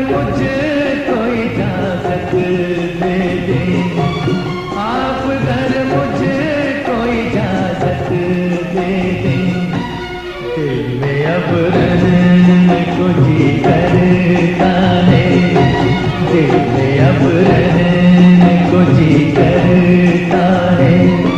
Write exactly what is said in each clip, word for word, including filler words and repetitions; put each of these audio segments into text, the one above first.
मुझको इजाजत दे दें, आप अगर मुझको इजाजत दे दें, दिल में अब रहने को जी करता है, दिल में अब रहने को जी करता है।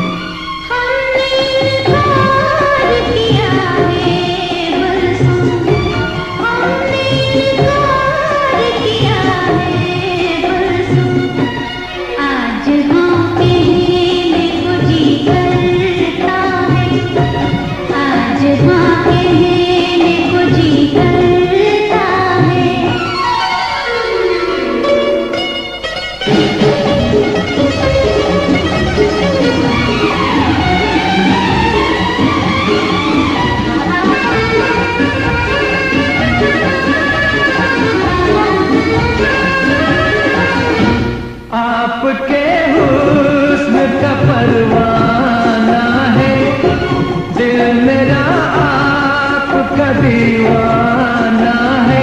आपके हुस्न का परवाना है, दिल मेरा आपका दीवाना है।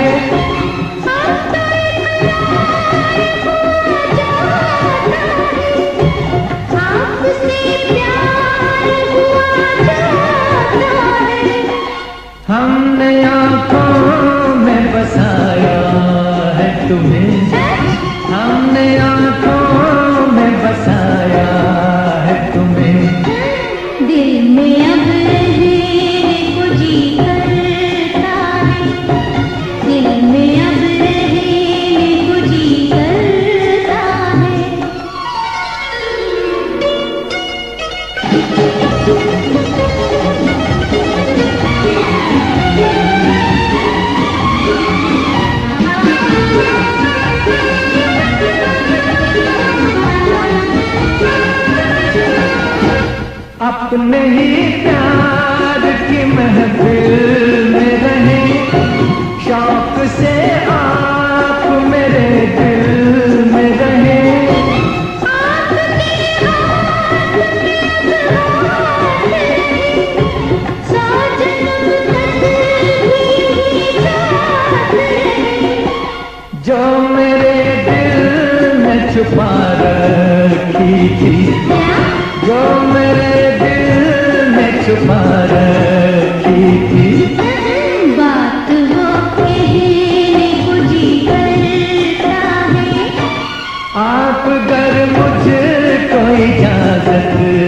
आपसे प्यार हुआ जाता है, हमने आँखों में बसाया है तुम्हें, हमने आँखों में बसाया है तुम्हें। दिल में अब रहने को जी करता है, दिल में अब रहने को जी करता है। अपने ही प्यार की महफिल में रहे, शौक से आप मेरे दिल में रहे। जो मेरे दिल में छुपा रखी थी, जो मेरे दिल में छुपा रखी थी, बात वो कहने को जी करता है। आप अगर मुझको इजाजत